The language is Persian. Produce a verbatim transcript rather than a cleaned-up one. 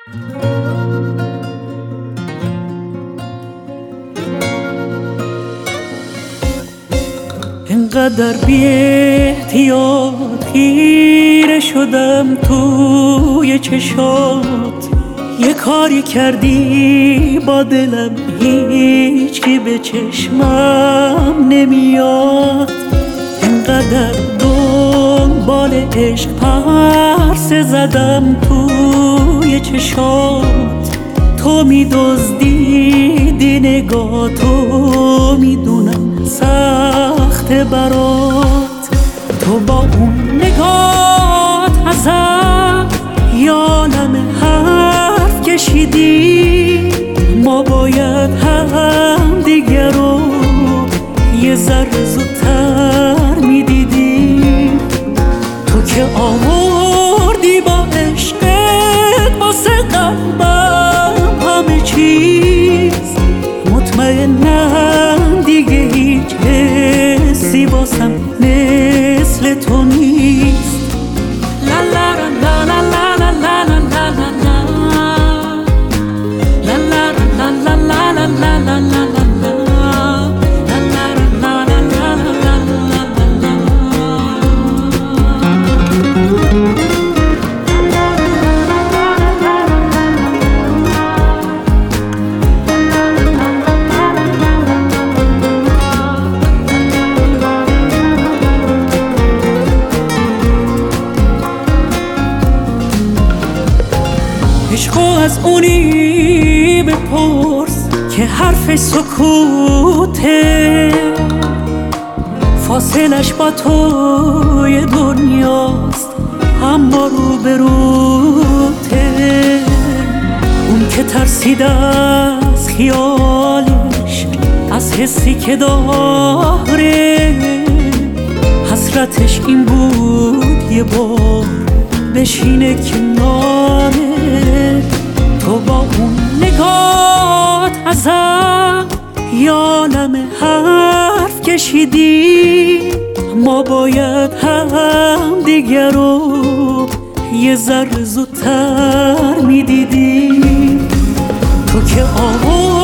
اینقدر بی احتیاط خیره شدم توی چشات، یه کاری کردی با دلم هیچکی به چشمم نمیاد. اینقدر دنبال عشق پرسه زدم توی چشات، تو میدزدیدی نگاه، تو میدونم سخته برات. تو با اون نگات ازم یالم حرف کشیدی، ما باید هم دیگه رو یه ذره زودتر میدیدیم. تو که آوردی با عشقت واسه قلبم همه چیز، مطمئنم دیگه هیچ حسی واسم مثل تو نیست. لا لا لا لا لا لا لا لا لا لا لا لا لا لا لا. عشقو از اونی بپرس که حرف سکوته، فاصلش با توی دنیاست اما رو به روته. اون که ترسید از خیالش، از حسی که داره، حسرتش این بود یه بار بشینه کناره. تو با اون نگات ازم یالم حرف کشیدی، ما باید هم دیگه رو یه ذره زودتر میدیدی. تو که آوردی